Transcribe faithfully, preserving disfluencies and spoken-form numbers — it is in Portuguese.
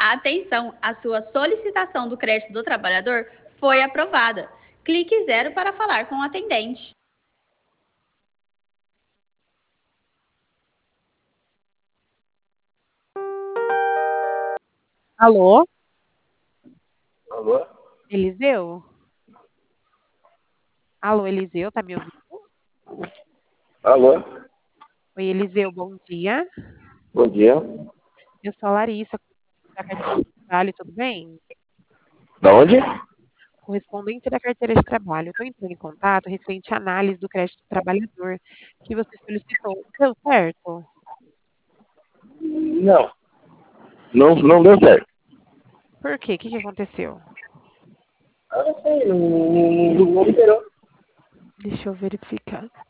Atenção, a sua solicitação do crédito do trabalhador foi aprovada. Clique zero para falar com o atendente. Alô? Alô? Eliseu? Alô, Eliseu, tá me ouvindo? Alô? Oi, Eliseu, bom dia. Bom dia. Eu sou a Larissa, da carteira de trabalho, tudo bem? Da onde? Correspondente da carteira de trabalho. Estou entrando em contato referente à análise do crédito do trabalhador que você solicitou. Deu certo? Não. Não, não deu certo. Por quê? O que que aconteceu? Ah, não sei, não, não, não, não me liberou. Deixa eu verificar.